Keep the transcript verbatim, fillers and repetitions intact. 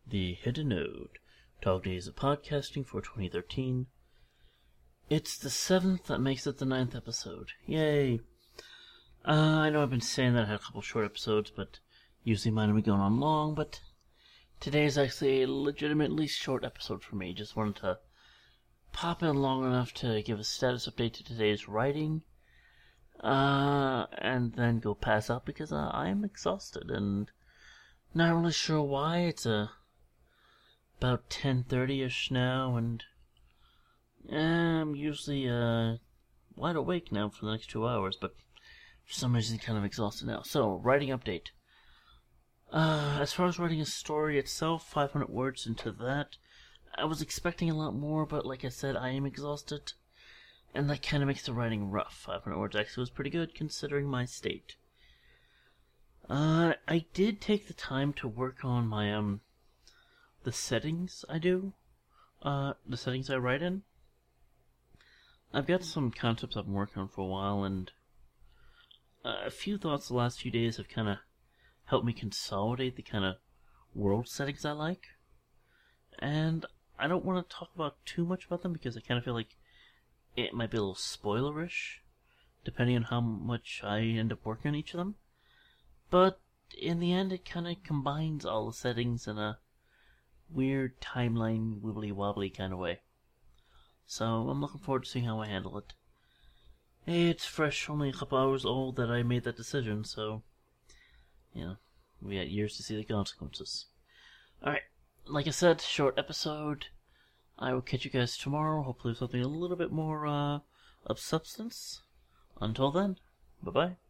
The Hidden Node. twelve Days of Podcasting for twenty thirteen. It's the seventh, that makes it the ninth episode. Yay! Uh, I know I've been saying that I had a couple short episodes, but usually mine will be going on long, but today is actually a legitimately short episode for me. Just wanted to pop in long enough to give a status update to today's writing, uh, and then go pass out because uh, I am exhausted and not really sure why. It's uh, about ten thirty-ish now, and I'm usually uh, wide awake now for the next two hours, but for some reason kind of exhausted now. So, writing update. Uh, as far as writing a story itself, five hundred words into that. I was expecting a lot more, but like I said, I am exhausted, and that kind of makes the writing rough. five hundred words actually was pretty good, considering my state. Uh, I did take the time to work on my, um, the settings I do, uh, the settings I write in. I've got some concepts I've been working on for a while, and uh, a few thoughts the last few days have kind of helped me consolidate the kind of world settings I like. And I don't want to talk about too much about them because I kind of feel like it might be a little spoilerish, depending on how much I end up working on each of them. But in the end, it kind of combines all the settings in a weird timeline, wibbly-wobbly kind of way. So I'm looking forward to seeing how I handle it. It's fresh, only a couple hours old that I made that decision, so, you know, we got years to see the consequences. Alright, like I said, short episode. I will catch you guys tomorrow, hopefully with something a little bit more, uh, of substance. Until then, bye-bye.